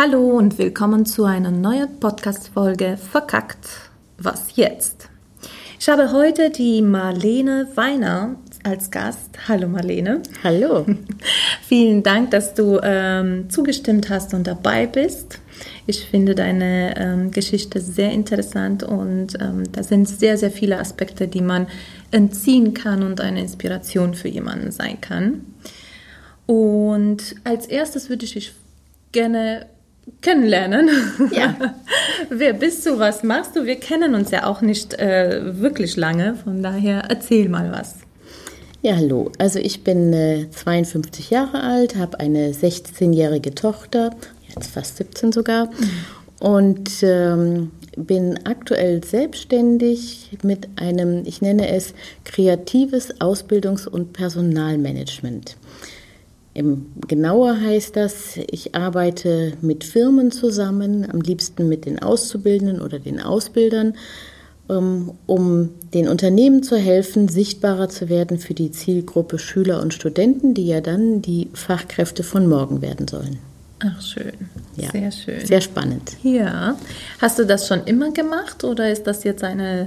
Hallo und willkommen zu einer neuen Podcast-Folge Verkackt, was jetzt? Ich habe heute die Marlene Weiner als Gast. Hallo Marlene. Hallo. Vielen Dank, dass du zugestimmt hast und dabei bist. Ich finde deine Geschichte sehr interessant und da sind sehr, sehr viele Aspekte, die man entziehen kann und eine Inspiration für jemanden sein kann. Und als erstes würde ich dich gerne kennenlernen. Ja. Wer bist du, was machst du? Wir kennen uns ja auch nicht wirklich lange, von daher erzähl mal was. Ja, hallo. Also ich bin 52 Jahre alt, habe eine 16-jährige Tochter, jetzt fast 17 sogar, und bin aktuell selbstständig mit einem, ich nenne es, kreatives Ausbildungs- und Personalmanagement. Genauer heißt das, ich arbeite mit Firmen zusammen, am liebsten mit den Auszubildenden oder den Ausbildern, um den Unternehmen zu helfen, sichtbarer zu werden für die Zielgruppe Schüler und Studenten, die ja dann die Fachkräfte von morgen werden sollen. Ach, schön. Ja, sehr schön. Sehr spannend. Ja. Hast du das schon immer gemacht oder ist das jetzt ein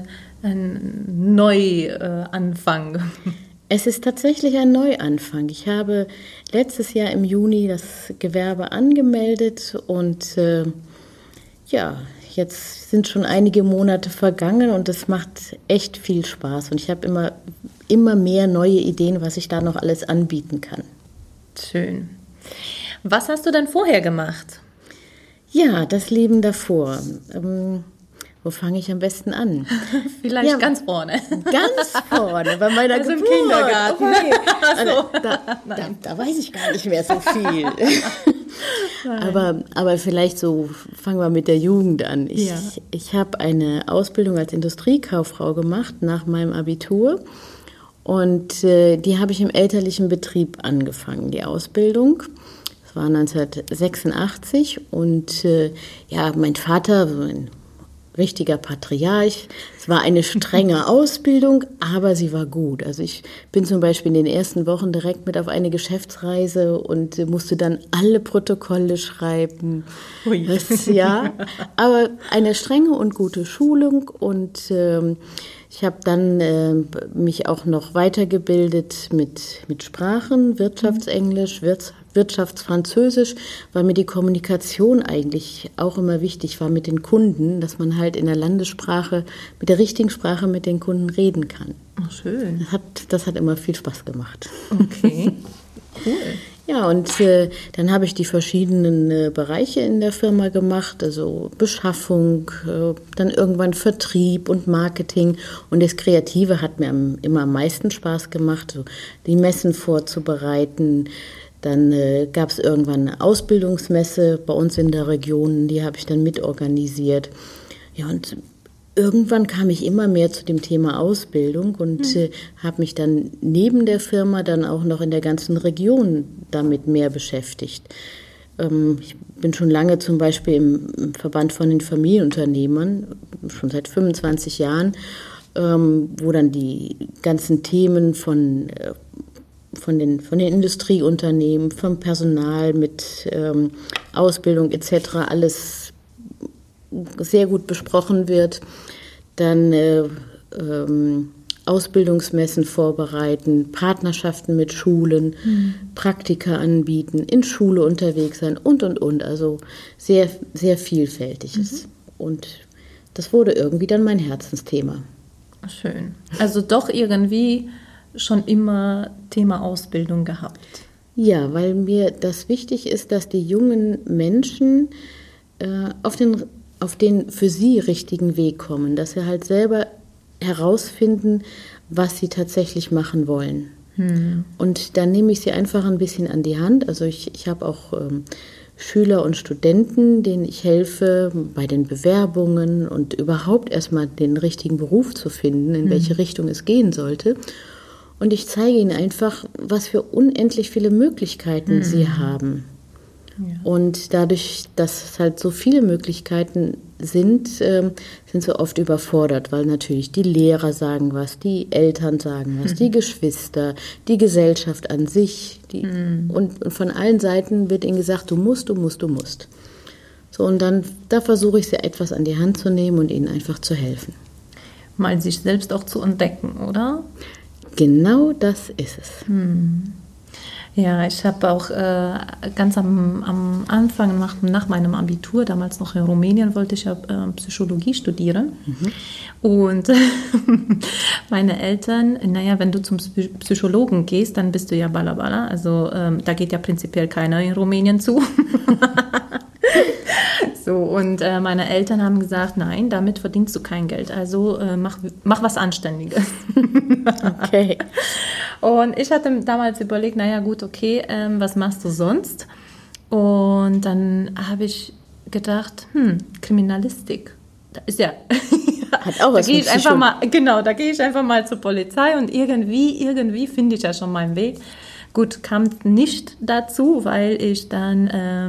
Neuanfang? Es ist tatsächlich ein Neuanfang. Ich habe letztes Jahr im Juni das Gewerbe angemeldet und jetzt sind schon einige Monate vergangen und es macht echt viel Spaß. Und ich habe immer mehr neue Ideen, was ich da noch alles anbieten kann. Schön. Was hast du denn vorher gemacht? Ja, das Leben davor. Wo fange ich am besten an? Vielleicht ganz vorne. Ganz vorne, bei meiner Geburt. Im Kindergarten. Okay. Also, da weiß ich gar nicht mehr so viel. aber vielleicht so, fangen wir mit der Jugend an. Ich habe eine Ausbildung als Industriekauffrau gemacht nach meinem Abitur. Und die habe ich im elterlichen Betrieb angefangen, die Ausbildung. Das war 1986 und mein Vater, so ein richtiger Patriarch. Es war eine strenge Ausbildung, aber sie war gut. Also ich bin zum Beispiel in den ersten Wochen direkt mit auf eine Geschäftsreise und musste dann alle Protokolle schreiben. Aber eine strenge und gute Schulung und ich habe dann mich auch noch weitergebildet mit Sprachen, Wirtschaftsenglisch, Wirtschaftsfranzösisch, weil mir die Kommunikation eigentlich auch immer wichtig war mit den Kunden, dass man halt in der Landessprache, mit der richtigen Sprache mit den Kunden reden kann. Ach, schön. Das hat immer viel Spaß gemacht. Okay, cool. Ja, und dann habe ich die verschiedenen Bereiche in der Firma gemacht, also Beschaffung, dann irgendwann Vertrieb und Marketing. Und das Kreative hat mir immer am meisten Spaß gemacht, so die Messen vorzubereiten. Dann gab es irgendwann eine Ausbildungsmesse bei uns in der Region, die habe ich dann mitorganisiert. Ja, und irgendwann kam ich immer mehr zu dem Thema Ausbildung und habe mich dann neben der Firma dann auch noch in der ganzen Region damit mehr beschäftigt. Ich bin schon lange zum Beispiel im Verband von den Familienunternehmern, schon seit 25 Jahren, wo dann die ganzen Themen von den Industrieunternehmen, vom Personal mit Ausbildung etc. alles sehr gut besprochen wird. Dann Ausbildungsmessen vorbereiten, Partnerschaften mit Schulen, Praktika anbieten, in Schule unterwegs sein und. Also sehr, sehr vielfältig ist. Und das wurde irgendwie dann mein Herzensthema. Schön. Also doch irgendwie schon immer Thema Ausbildung gehabt. Ja, weil mir das wichtig ist, dass die jungen Menschen auf den für sie richtigen Weg kommen, dass sie halt selber herausfinden, was sie tatsächlich machen wollen. Und dann nehme ich sie einfach ein bisschen an die Hand. Also ich habe auch Schüler und Studenten, denen ich helfe bei den Bewerbungen und überhaupt erstmal den richtigen Beruf zu finden, in welche Richtung es gehen sollte. Und ich zeige ihnen einfach, was für unendlich viele Möglichkeiten sie haben. Ja. Und dadurch, dass es halt so viele Möglichkeiten sind sie oft überfordert, weil natürlich die Lehrer sagen was, die Eltern sagen was, die Geschwister, die Gesellschaft an sich. Und von allen Seiten wird ihnen gesagt, du musst. So, und dann, da versuche ich sie etwas an die Hand zu nehmen und ihnen einfach zu helfen. Mal sich selbst auch zu entdecken, oder? Genau das ist es. Ja, ich habe auch ganz am Anfang nach meinem Abitur, damals noch in Rumänien, wollte ich ja Psychologie studieren. Und meine Eltern, naja, wenn du zum Psychologen gehst, dann bist du ja balabala. Also da geht ja prinzipiell keiner in Rumänien zu. So, und meine Eltern haben gesagt, nein, damit verdienst du kein Geld. Also mach was Anständiges. Okay. Und ich hatte damals überlegt, naja gut, okay, was machst du sonst? Und dann habe ich gedacht, Kriminalistik. Da ist ja... Hat auch was da gehe mit ich einfach mal, genau, da gehe ich einfach mal zur Polizei und irgendwie finde ich ja schon meinen Weg. Gut, kam nicht dazu, weil ich dann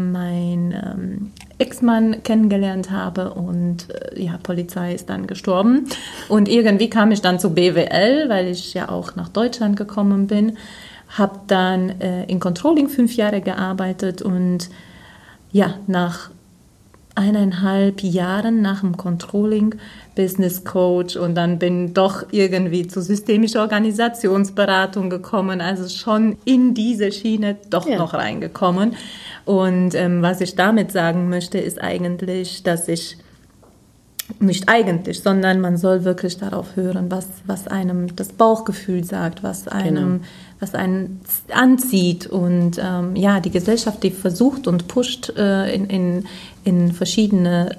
meinen Ex-Mann kennengelernt habe und Polizei ist dann gestorben. Und irgendwie kam ich dann zu BWL, weil ich ja auch nach Deutschland gekommen bin. Habe dann in Controlling 5 Jahre gearbeitet und ja, nach 1,5 Jahren nach dem Controlling Business Coach und dann bin doch irgendwie zur systemischen Organisationsberatung gekommen, also schon in diese Schiene doch noch reingekommen. Und was ich damit sagen möchte, ist eigentlich, dass ich nicht eigentlich, sondern man soll wirklich darauf hören, was einem das Bauchgefühl sagt, was einen anzieht. Und die Gesellschaft, die versucht und pusht in verschiedene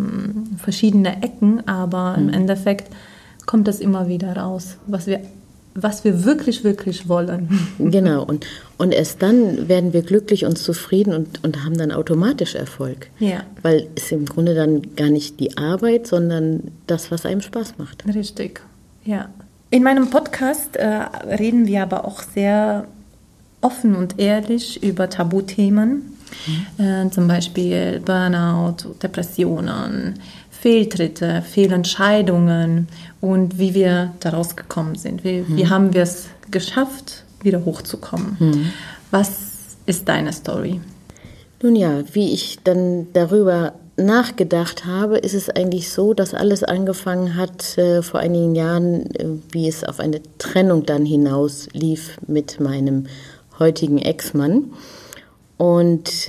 Ecken, aber im Endeffekt kommt das immer wieder raus, was wir wirklich, wirklich wollen. Genau, und erst dann werden wir glücklich und zufrieden und haben dann automatisch Erfolg. Ja. Weil es im Grunde dann gar nicht die Arbeit, sondern das, was einem Spaß macht. Richtig, ja. In meinem Podcast reden wir aber auch sehr offen und ehrlich über Tabuthemen, zum Beispiel Burnout, Depressionen, Fehltritte, Fehlentscheidungen und wie wir daraus gekommen sind. Wie haben wir es geschafft, wieder hochzukommen? Was ist deine Story? Nun ja, wie ich dann darüber nachgedacht habe, ist es eigentlich so, dass alles angefangen hat vor einigen Jahren, wie es auf eine Trennung dann hinaus lief mit meinem heutigen Ex-Mann. Und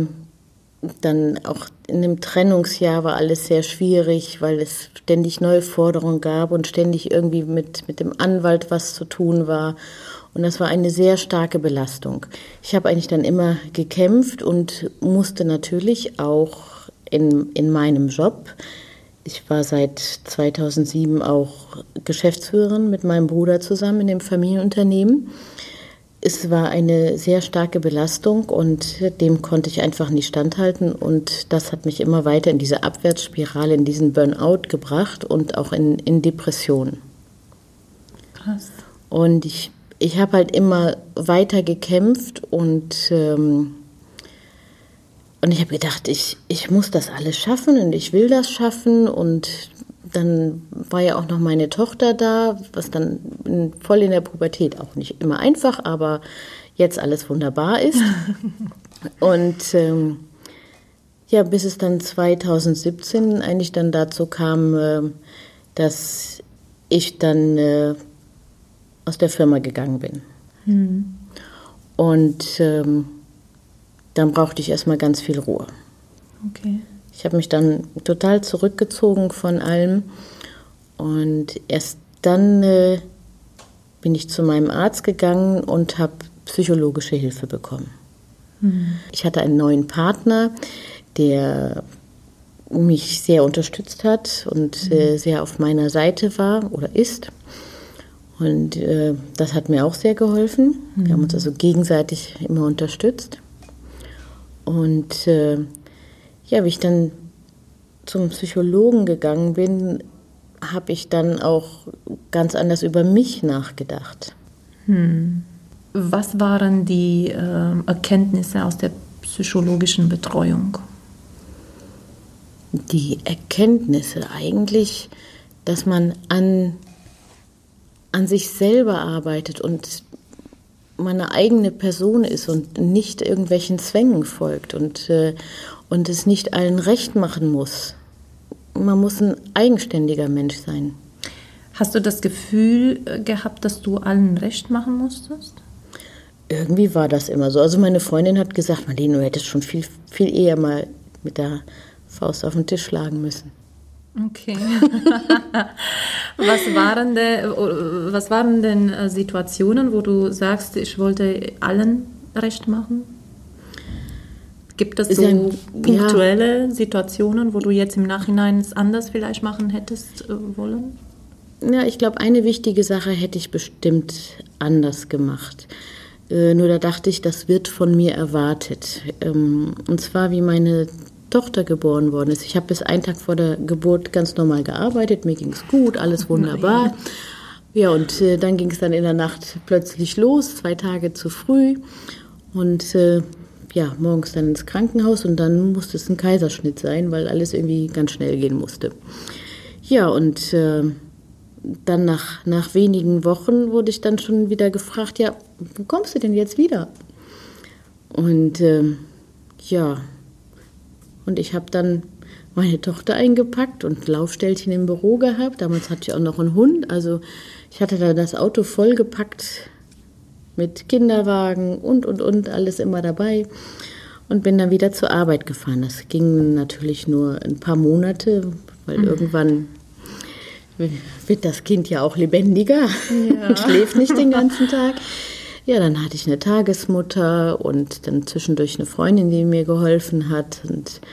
dann auch in dem Trennungsjahr war alles sehr schwierig, weil es ständig neue Forderungen gab und ständig irgendwie mit dem Anwalt was zu tun war. Und das war eine sehr starke Belastung. Ich habe eigentlich dann immer gekämpft und musste natürlich auch in meinem Job, ich war seit 2007 auch Geschäftsführerin mit meinem Bruder zusammen in dem Familienunternehmen. Es war eine sehr starke Belastung und dem konnte ich einfach nicht standhalten und das hat mich immer weiter in diese Abwärtsspirale, in diesen Burnout gebracht und auch in Depressionen. Krass. Und ich habe halt immer weiter gekämpft und ich habe gedacht, ich muss das alles schaffen und ich will das schaffen und dann war ja auch noch meine Tochter da, was dann voll in der Pubertät auch nicht immer einfach, aber jetzt alles wunderbar ist. Und bis es dann 2017 eigentlich dann dazu kam, dass ich dann aus der Firma gegangen bin. Und dann brauchte ich erstmal ganz viel Ruhe. Okay. Ich habe mich dann total zurückgezogen von allem und erst dann bin ich zu meinem Arzt gegangen und habe psychologische Hilfe bekommen. Ich hatte einen neuen Partner, der mich sehr unterstützt hat und sehr auf meiner Seite war oder ist. Und das hat mir auch sehr geholfen. Wir haben uns also gegenseitig immer unterstützt. Und wie ich dann zum Psychologen gegangen bin, habe ich dann auch ganz anders über mich nachgedacht. Was waren die Erkenntnisse aus der psychologischen Betreuung? Die Erkenntnisse eigentlich, dass man an sich selber arbeitet und man eine eigene Person ist und nicht irgendwelchen Zwängen folgt und es nicht allen recht machen muss. Man muss ein eigenständiger Mensch sein. Hast du das Gefühl gehabt, dass du allen recht machen musstest? Irgendwie war das immer so. Also meine Freundin hat gesagt, Marlene, du hättest schon viel, viel eher mal mit der Faust auf den Tisch schlagen müssen. Okay. Was waren denn Situationen, wo du sagst, ich wollte allen recht machen? Gibt es so punktuelle Situationen, wo du jetzt im Nachhinein es anders vielleicht machen hättest wollen? Ja, ich glaube, eine wichtige Sache hätte ich bestimmt anders gemacht. Nur da dachte ich, das wird von mir erwartet. Und zwar, wie meine Tochter geboren worden ist. Ich habe bis einen Tag vor der Geburt ganz normal gearbeitet, mir ging es gut, alles wunderbar. Ja, und dann ging es dann in der Nacht plötzlich los, 2 Tage zu früh. Und morgens dann ins Krankenhaus und dann musste es ein Kaiserschnitt sein, weil alles irgendwie ganz schnell gehen musste. Ja, und dann nach wenigen Wochen wurde ich dann schon wieder gefragt, ja, wo kommst du denn jetzt wieder? Und und ich habe dann meine Tochter eingepackt und Laufstellchen im Büro gehabt. Damals hatte ich auch noch einen Hund. Also ich hatte da das Auto vollgepackt mit Kinderwagen und alles immer dabei. Und bin dann wieder zur Arbeit gefahren. Das ging natürlich nur ein paar Monate, weil irgendwann wird das Kind ja auch lebendiger und schläft nicht den ganzen Tag. Ja, dann hatte ich eine Tagesmutter und dann zwischendurch eine Freundin, die mir geholfen hat. Und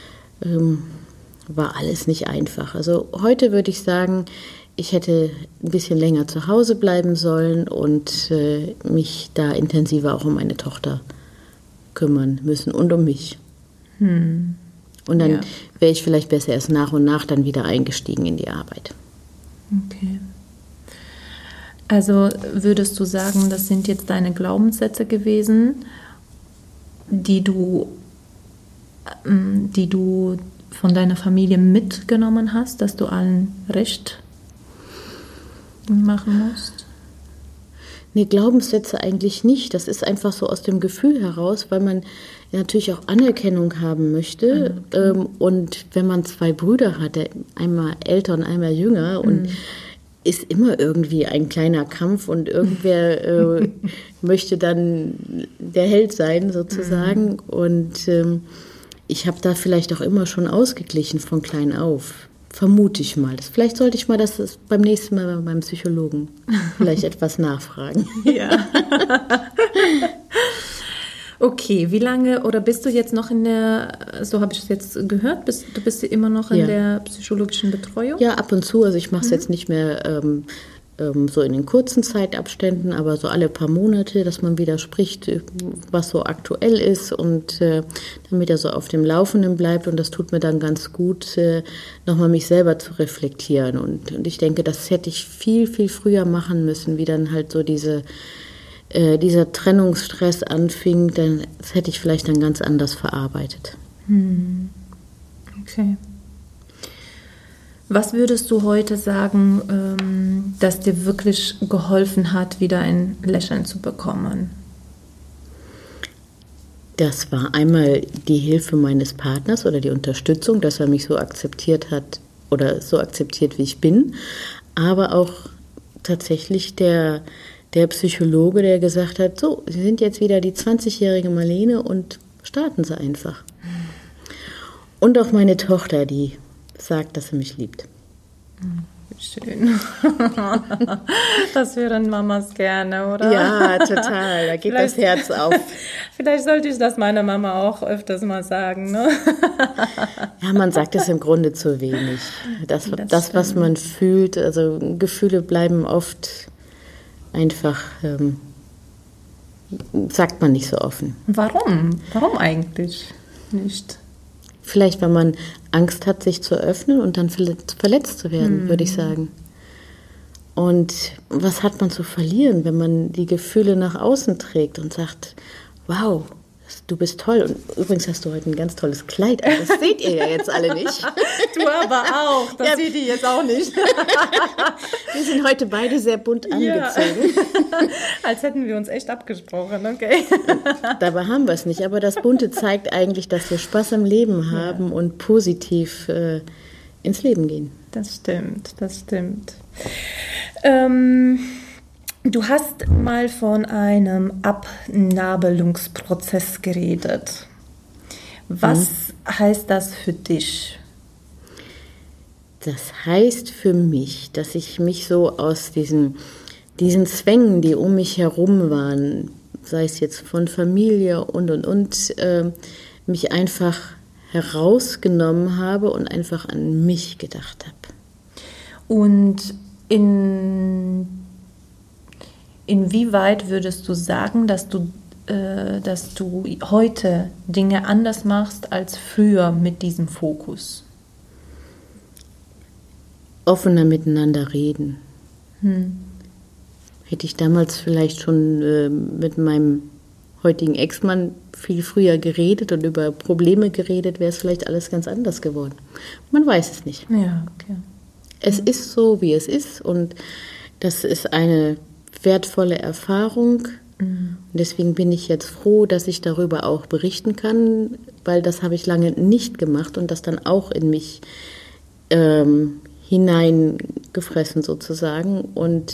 war alles nicht einfach. Also heute würde ich sagen, ich hätte ein bisschen länger zu Hause bleiben sollen und mich da intensiver auch um meine Tochter kümmern müssen und um mich. Und dann wäre ich vielleicht besser erst nach und nach dann wieder eingestiegen in die Arbeit. Okay. Also würdest du sagen, das sind jetzt deine Glaubenssätze gewesen, die du von deiner Familie mitgenommen hast, dass du allen recht machen musst? Nee, Glaubenssätze eigentlich nicht. Das ist einfach so aus dem Gefühl heraus, weil man ja natürlich auch Anerkennung haben möchte. Okay. Und wenn man 2 Brüder hat, einmal älter und einmal jünger, und ist immer irgendwie ein kleiner Kampf und irgendwer möchte dann der Held sein sozusagen. Und ich habe da vielleicht auch immer schon ausgeglichen von klein auf. Vermute ich mal. Vielleicht sollte ich mal das beim nächsten Mal beim Psychologen vielleicht etwas nachfragen. Ja. Okay, wie lange, oder bist du jetzt noch in der, so habe ich es jetzt gehört, du bist immer noch in der psychologischen Betreuung? Ja, ab und zu. Also ich mache es jetzt nicht mehr so in den kurzen Zeitabständen, aber so alle paar Monate, dass man wieder spricht, was so aktuell ist, und damit er so auf dem Laufenden bleibt. Und das tut mir dann ganz gut, nochmal mich selber zu reflektieren. Und ich denke, das hätte ich viel, viel früher machen müssen, wie dann halt so dieser Trennungsstress anfing. Das hätte ich vielleicht dann ganz anders verarbeitet. Okay. Was würdest du heute sagen, dass dir wirklich geholfen hat, wieder ein Lächeln zu bekommen? Das war einmal die Hilfe meines Partners oder die Unterstützung, dass er mich so akzeptiert hat oder so akzeptiert, wie ich bin. Aber auch tatsächlich der Psychologe, der gesagt hat, so, Sie sind jetzt wieder die 20-jährige Marlene und starten Sie einfach. Und auch meine Tochter, die sagt, dass sie mich liebt. Schön. Das hören Mamas gerne, oder? Ja, total. Da geht das Herz auf. Vielleicht sollte ich das meiner Mama auch öfters mal sagen, ne? Ja, man sagt es im Grunde zu wenig. Das was man fühlt, also Gefühle bleiben oft einfach, sagt man nicht so offen. Warum? Warum eigentlich nicht? Vielleicht, weil man Angst hat, sich zu öffnen und dann verletzt zu werden, würde ich sagen. Und was hat man zu verlieren, wenn man die Gefühle nach außen trägt und sagt, wow, Du bist toll. Und übrigens hast du heute ein ganz tolles Kleid an. Das seht ihr ja jetzt alle nicht. Du aber auch. Das seht ihr jetzt auch nicht. Wir sind heute beide sehr bunt angezogen. Ja. Als hätten wir uns echt abgesprochen, okay. Dabei haben wir es nicht. Aber das Bunte zeigt eigentlich, dass wir Spaß am Leben haben und positiv ins Leben gehen. Das stimmt, das stimmt. Du hast mal von einem Abnabelungsprozess geredet. Was heißt das für dich? Das heißt für mich, dass ich mich so aus diesen Zwängen, die um mich herum waren, sei es jetzt von Familie und, mich einfach herausgenommen habe und einfach an mich gedacht habe. Und inwieweit würdest du sagen, dass du heute Dinge anders machst als früher mit diesem Fokus? Offener miteinander reden. Hätte ich damals vielleicht schon mit meinem heutigen Ex-Mann viel früher geredet und über Probleme geredet, wäre es vielleicht alles ganz anders geworden. Man weiß es nicht. Ja, okay. Es ist so, wie es ist, und das ist eine wertvolle Erfahrung. Und deswegen bin ich jetzt froh, dass ich darüber auch berichten kann, weil das habe ich lange nicht gemacht und das dann auch in mich hineingefressen sozusagen. Und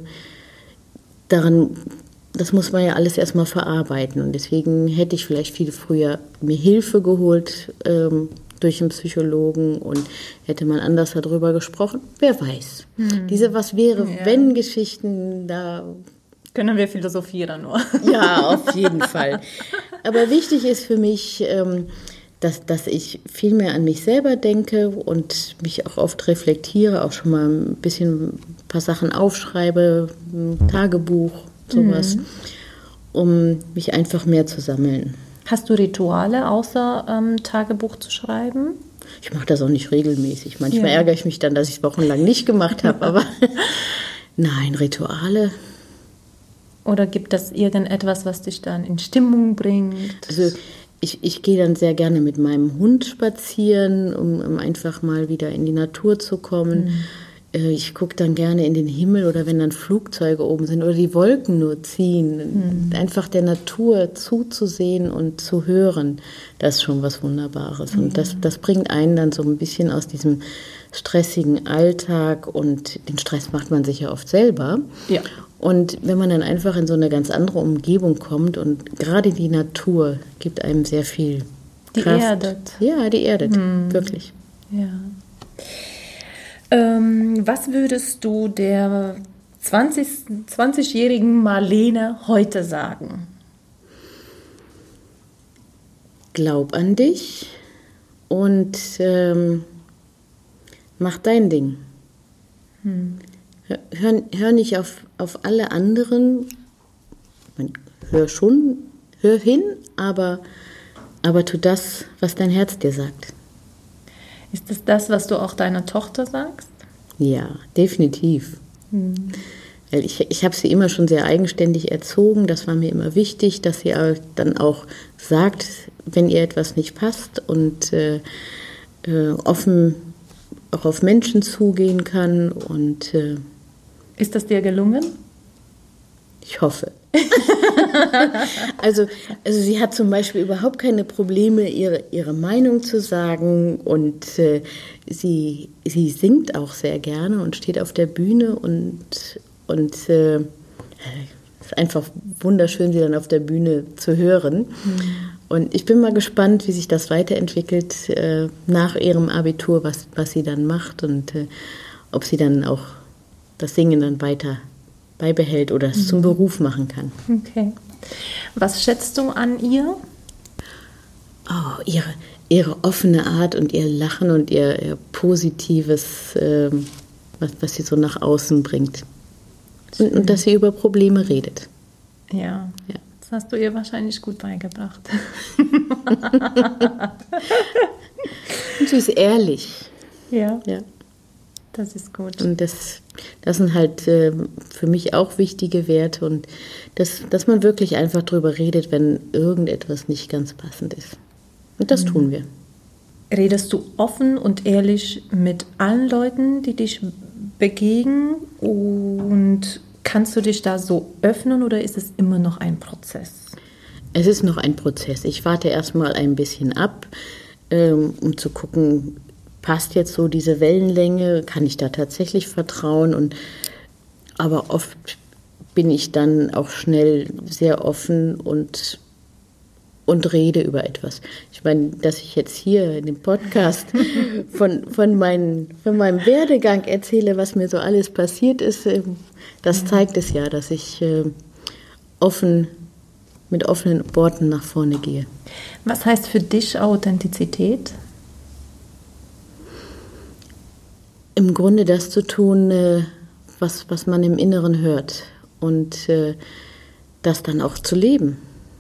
das muss man ja alles erstmal verarbeiten. Und deswegen hätte ich vielleicht viel früher mir Hilfe geholt durch einen Psychologen und hätte man anders darüber gesprochen. Wer weiß. Diese Was-wäre-wenn-Geschichten, da können wir philosophieren nur. Ja, auf jeden Fall. Aber wichtig ist für mich, dass ich viel mehr an mich selber denke und mich auch oft reflektiere, auch schon mal ein paar Sachen aufschreibe, ein Tagebuch, sowas, um mich einfach mehr zu sammeln. Hast du Rituale, außer Tagebuch zu schreiben? Ich mache das auch nicht regelmäßig. Manchmal ärgere ich mich dann, dass ich es wochenlang nicht gemacht habe, aber nein, Rituale. Oder gibt es irgendetwas, was dich dann in Stimmung bringt? Also ich gehe dann sehr gerne mit meinem Hund spazieren, um einfach mal wieder in die Natur zu kommen. Ich gucke dann gerne in den Himmel oder wenn dann Flugzeuge oben sind oder die Wolken nur ziehen. Einfach der Natur zuzusehen und zu hören, das ist schon was Wunderbares. Und das bringt einen dann so ein bisschen aus diesem stressigen Alltag, und den Stress macht man sich ja oft selber. Ja. Und wenn man dann einfach in so eine ganz andere Umgebung kommt, und gerade die Natur gibt einem sehr viel Kraft. Die erdet. Ja, die erdet, wirklich. Ja. Was würdest du der 20-jährigen Marlene heute sagen? Glaub an dich und mach dein Ding. Hör nicht auf alle anderen. Hör hin, aber tu das, was dein Herz dir sagt. Ist es das, was du auch deiner Tochter sagst? Ja, definitiv. Weil ich habe sie immer schon sehr eigenständig erzogen. Das war mir immer wichtig, dass sie dann auch sagt, wenn ihr etwas nicht passt, und offen auch auf Menschen zugehen kann. Und ist das dir gelungen? Ich hoffe. Also sie hat zum Beispiel überhaupt keine Probleme, ihre Meinung zu sagen, und sie singt auch sehr gerne und steht auf der Bühne und es ist einfach wunderschön, sie dann auf der Bühne zu hören. Und ich bin mal gespannt, wie sich das weiterentwickelt nach ihrem Abitur, was sie dann macht, und ob sie dann auch das Singen dann weiter beibehält oder es zum Beruf machen kann. Okay. Was schätzt du an ihr? Oh, ihre offene Art und ihr Lachen und ihr Positives, was sie so nach außen bringt. Und dass sie über Probleme redet. Ja. Das hast du ihr wahrscheinlich gut beigebracht. Und sie ist ehrlich. Ja. Das ist gut. Und das Das sind halt für mich auch wichtige Werte und dass man wirklich einfach drüber redet, wenn irgendetwas nicht ganz passend ist. Und das tun wir. Redest du offen und ehrlich mit allen Leuten, die dich begegnen? Und kannst du dich da so öffnen oder ist es immer noch ein Prozess? Es ist noch ein Prozess. Ich warte erstmal ein bisschen ab, um zu gucken, passt jetzt so diese Wellenlänge, kann ich da tatsächlich vertrauen? Aber oft bin ich dann auch schnell sehr offen und rede über etwas. Ich meine, dass ich jetzt hier in dem Podcast von meinem Werdegang erzähle, was mir so alles passiert ist, das zeigt es ja, dass ich mit offenen Worten nach vorne gehe. Was heißt für dich Authentizität? Im Grunde das zu tun, was man im Inneren hört und das dann auch zu leben.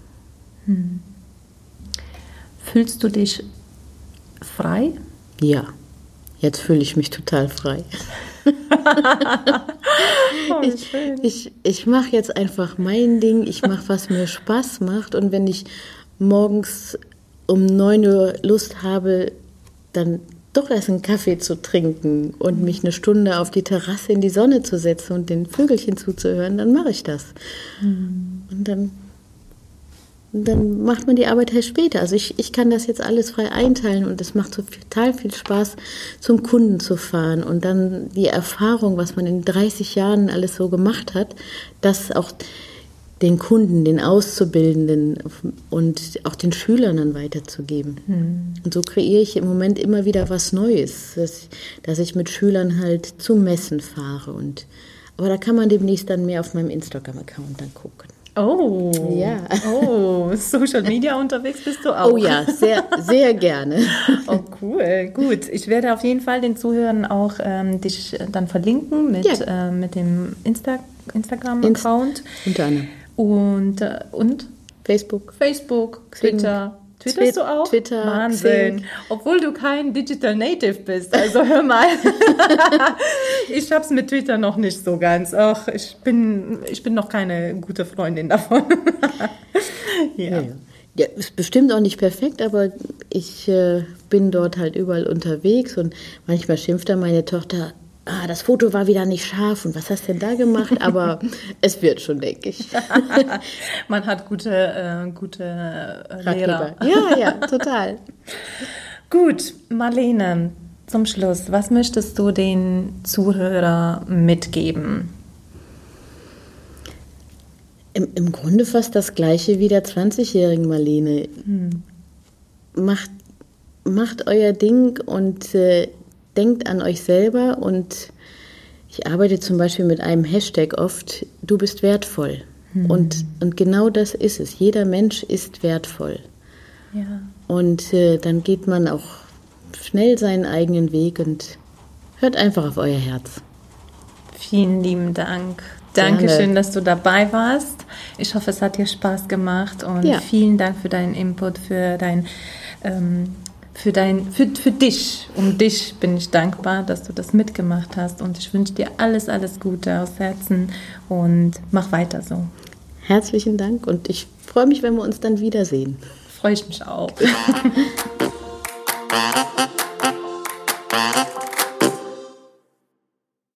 Fühlst du dich frei? Ja, jetzt fühle ich mich total frei. Ich mache jetzt einfach mein Ding, ich mache, was mir Spaß macht und wenn ich morgens um 9 Uhr Lust habe, dann doch erst einen Kaffee zu trinken und mich eine Stunde auf die Terrasse in die Sonne zu setzen und den Vögelchen zuzuhören, dann mache ich das. Und dann macht man die Arbeit halt später. Also ich kann das jetzt alles frei einteilen und es macht total viel Spaß, zum Kunden zu fahren und dann die Erfahrung, was man in 30 Jahren alles so gemacht hat, das auch den Kunden, den Auszubildenden und auch den Schülern dann weiterzugeben. Und so kreiere ich im Moment immer wieder was Neues, dass ich mit Schülern halt zu Messen fahre. Aber da kann man demnächst dann mehr auf meinem Instagram-Account dann gucken. Oh, ja. Oh, Social Media unterwegs bist du auch. Oh ja, sehr, sehr gerne. Oh, cool, gut. Ich werde auf jeden Fall den Zuhörern auch dich dann verlinken mit dem Instagram-Account. Unter anderem. Und? Facebook, Twitter. Twitterst du auch? Twitter, Wahnsinn. Xing. Obwohl du kein Digital Native bist. Also hör mal. Ich hab's mit Twitter noch nicht so ganz. Ach, ich bin noch keine gute Freundin davon. Ja, ist bestimmt auch nicht perfekt, aber ich bin dort halt überall unterwegs und manchmal schimpft dann meine Tochter, das Foto war wieder nicht scharf und was hast du denn da gemacht? Aber es wird schon, denke ich. Man hat gute Lehrer. Ja, total. Gut, Marlene, zum Schluss, was möchtest du den Zuhörern mitgeben? Im Grunde fast das Gleiche wie der 20-jährigen Marlene. Macht euer Ding und denkt an euch selber und ich arbeite zum Beispiel mit einem Hashtag oft, du bist wertvoll. Und genau das ist es. Jeder Mensch ist wertvoll. Ja. Und dann geht man auch schnell seinen eigenen Weg und hört einfach auf euer Herz. Vielen lieben Dank. Dankeschön, dass du dabei warst. Ich hoffe, es hat dir Spaß gemacht und vielen Dank für deinen Input, für dich. Um dich bin ich dankbar, dass du das mitgemacht hast und ich wünsche dir alles, alles Gute aus Herzen und mach weiter so. Herzlichen Dank und ich freue mich, wenn wir uns dann wiedersehen. Freue ich mich auch.